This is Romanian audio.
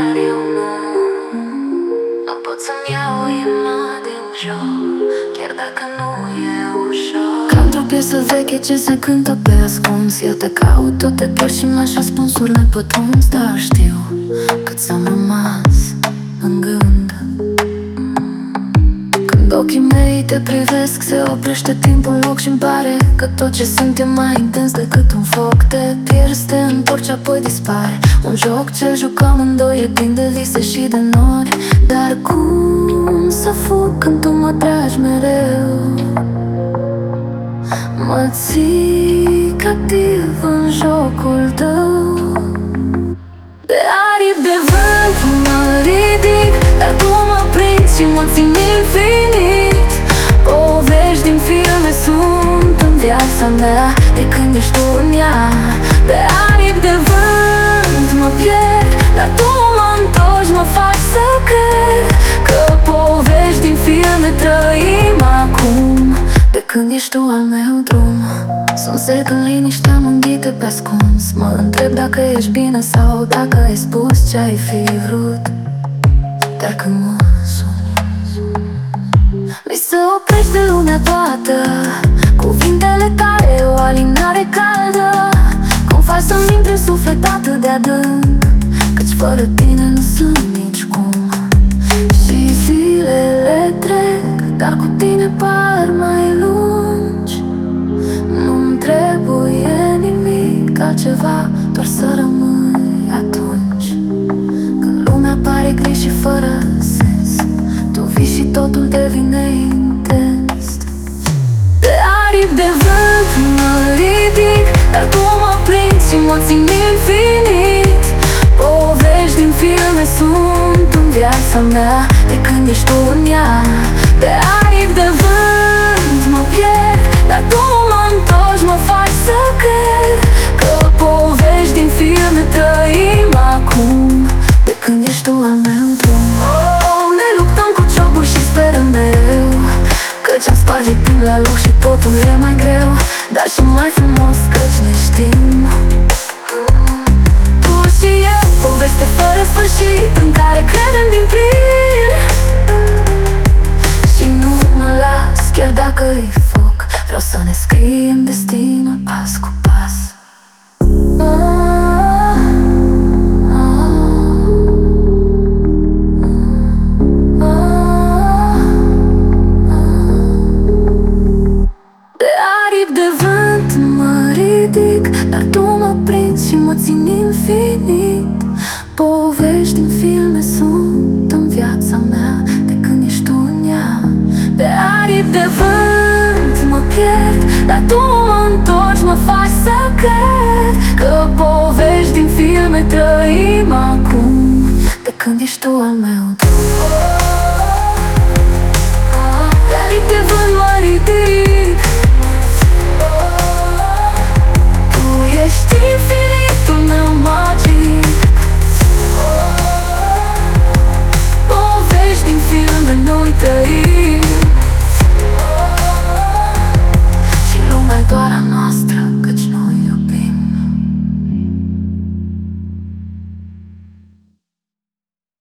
dar eu nu pot să-mi iau inima din joc, chiar dacă nu e ușor. Ca într-o piesă veche ce se cântă pe ascuns, eu te caut tot de chiar și m-aș răspunsuri nepătruns. Dar știu cât ți-am rămas în gând. Când ochii mei te privesc, se oprește timpul în loc și-mi pare că tot ce sunt e mai intens decât un foc. Te pierzi, te întorci, apoi dispare. Un joc ce jucăm în doi e plin de vise și de nori. Dar cum să fug când tu mă tragi mereu? Mă ții captiv în jocul tău. De aripi de vânt mă ridic, dar tu mă prinzi și mă țin infinit. Povești din filme sunt în viața mea de când ești tu în ea. De aripi de vânt mă pierd, dar tu mă întorci, mă faci să cred că povești din filme trăim acum, de când ești tu al meu drum. Sunt sec în liniște, mă înghite pe ascuns. Mă întreb dacă ești bine sau dacă ai spus ce ai fi vrut. Dar când mă sun, mi se oprește lumea toată. Cuvintele tale, o alinare caldă. Cum faci să-mi intri în suflet atât de adânc, căci fără tine nu sunt nicicum. Și zilele trec, dar cu tine par mai lungi. Nu-mi trebuie nimic altceva, doar să rămâi atunci. Când lumea pare gri și fără sens, tu vii și totul devine intens. De aripi de vânt mă ridic, dar tu mă prinzi și mă țin infinit. Povești din filme sunt în viața mea de când ești tu în ea. De aripi de vânt mă pierd, dar tu mă întorci, mă faci să cred că povești din filme trăim acum, de când ești tu al meu drum. Ne luptăm cu cioburi și sperăm mereu, căci am spart până la loc și totul e mai greu. Dar și mai frumos căci ne știm. Tu și eu, poveste fără sfârșit, în care credem din plin. Și nu mă las, chiar dacă-i foc, vreau să ne scriem destinul pas cu pas. De aripi de vânt mă ridic, dar tu mă prinzi și mă țin infinit. Povești din filme sunt în viața mea de când ești tu în ea. De aripi de vânt mă pierd, dar tu mă întorci, mă faci să cred că povești din filme trăim acum, de când ești tu al meu.